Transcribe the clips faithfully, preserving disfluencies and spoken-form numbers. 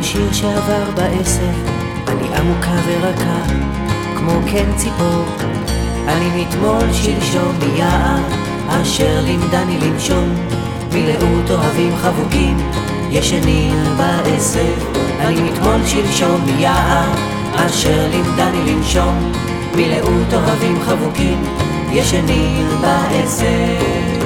שיר שעבר בעשר, אני עמוקה ורכה, כמו כן ציפור. אני מתמול שלשום מיער, אשר לימדני לנשום, מלאות אוהבים חבוקים, ישנים בעשר. אני מתמול שלשום מיער, אשר לימדני לנשום, מלאות אוהבים חבוקים, ישנים בעשר.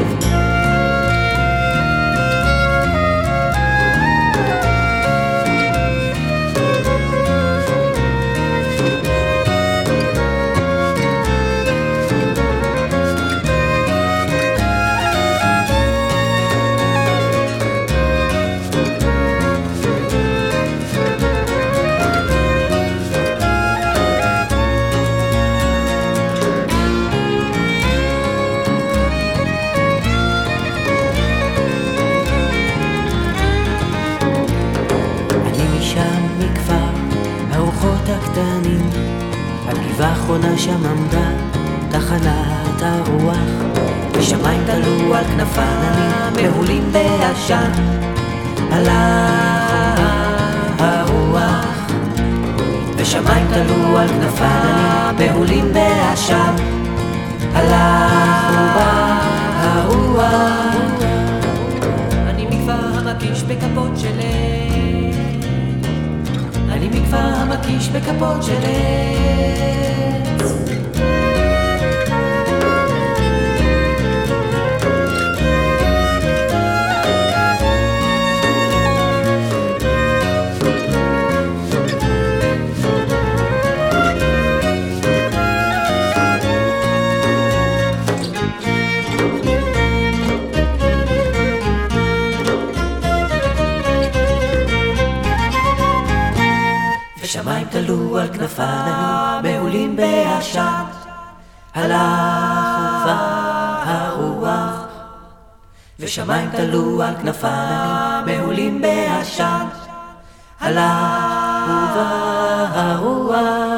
הקטנים, על גבעה האחרונה שם עמדה תחנת הרוח, ושמיים תלו על כנפיים מהולים בעשן, עלה הרוח. ושמיים תלו על כנפיים מהולים בעשן, עלה הרוח. אני מכפר המקיש בכפות שלי, אני מכפר המקיש בכפות של עץ. ושמיים תלו על כנפיים מהולים בעשן, עלה הרוח. ושמיים תלו על כנפיים מהולים בעשן, עלה הרוח.